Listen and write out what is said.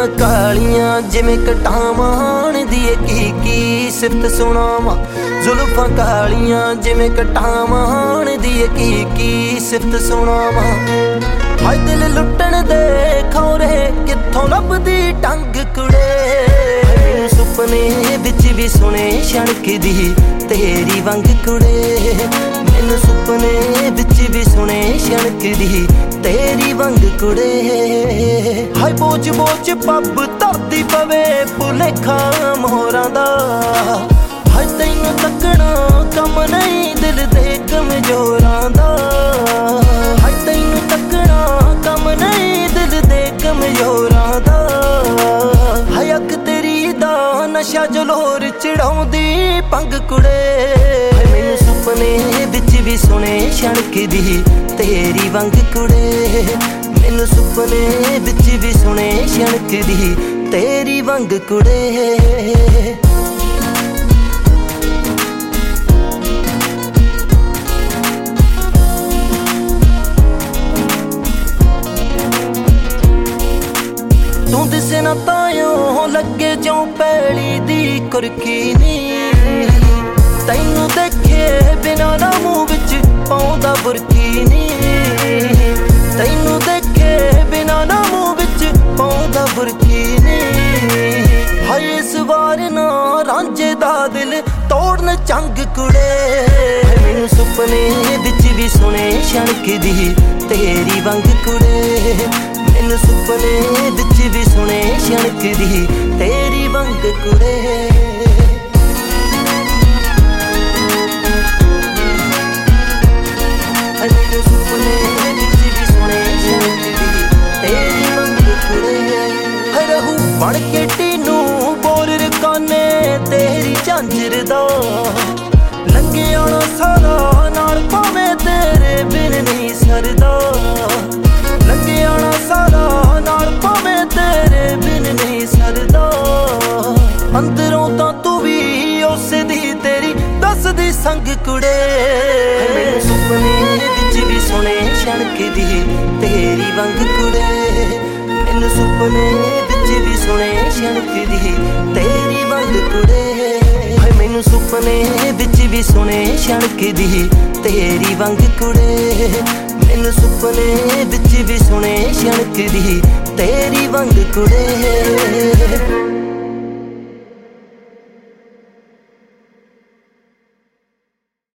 कालियां जिवें कटावां दिए की सिफत सुनावां। जुल्फां कालियां जिवें कटावां दिए की सिफत सुनावां। हाय दिल लुट्टण दे खौरे कित्थों लभदी टंग कुड़े। सुपने विच भी सुने छणकदी तेरी वंग कुड़े। मैनू सुपने विच भी सुने छणकदी तेरी वंग कुड़े। हाय बोझ बोझ पब धरती पवे भुलेखा मोहरां दा। हाय तैनू तकना कम नहीं दिल दे कमजोरां दा। हाय तैनू तकना कम नहीं दिल दे कमजोरां दा। हाय अख तेरी दा नशा जलोर चढ़ाउंदी पंग कुड़े। मैनू सुपने विच भी सुने छणकदी तेरी वंग कुड़े। मैनू सुपने विच भी सुने छणकदी तेरी वंग कुड़े। तू दिसे ना तायों लगे जो पैली दी कुरकी नी। तैनू देखे बिना ना मूँह विच पाउंदा बुरकी नी। तैनू देखे बिना ना मूँह विच पाउंदा बुरकी नी। हाय इस बार ना रांझे दा दिल तोड़न चंग कुड़े। मैनू सुपने विच भी सुने छणकदी तेरी वंग कुड़े। मैनू सुपने विच भी सुने छणकदी तेरी वंग कुड़े। मैनू सुपने विच भी सुने छणकदी तेरी वंग कुड़े। रहू बण के टीनू बोर रकाने तेरी झांझर दा। लंघे आना सारा नाल भावें तेरे बिन नहीं सरदा। लंघे आना सारा नाल भावें तेरे बिन नहीं सरदा। अंदरों तां तू भी उसे दी तेरी दसदी संग कुड़े। मैनू सुपने विच भी सुने छणकदी तेरी वंग कुड़े। मैनू सुपने विच भी सुने छणकदी तेरी वंग कुड़े। हाय मैनू सुपने विच भी सुने छणकदी तेरी वंग कुड़े। मैनू सुपने विच भी सुने छणकदी तेरी वंग कुड़े।